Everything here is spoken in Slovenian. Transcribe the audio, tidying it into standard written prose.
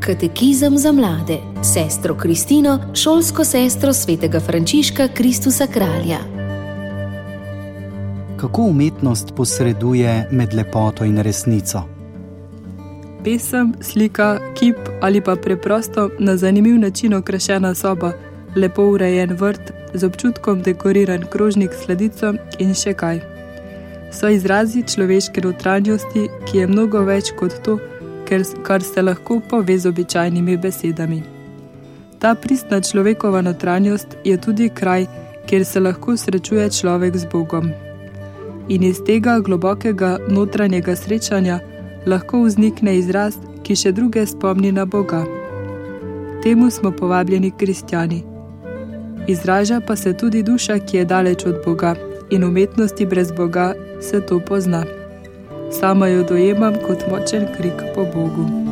Katekizem za mlade, sestro Kristino, šolsko sestro svetega Frančiška Kristusa Kralja. Kako umetnost posreduje med lepoto in resnico? Pesem, slika, kip ali pa preprosto na zanimiv način okrašena soba, lepo urejen vrt, z občutkom dekoriran krožnik s sladico in še kaj. So izrazi človeške notranjosti, ki je mnogo več kot to, kar se lahko pove z običajnimi besedami. Ta pristna človekova notranjost je tudi kraj, kjer se lahko srečuje človek z Bogom. In iz tega globokega notranjega srečanja lahko vznikne izraz, ki še druge spomni na Boga. Temu smo povabljeni kristjani. Izraža pa se tudi duša, ki je daleč od Boga, in umetnosti brez Boga se to pozna. Sama jo dojemam kot močen krik po Bogu.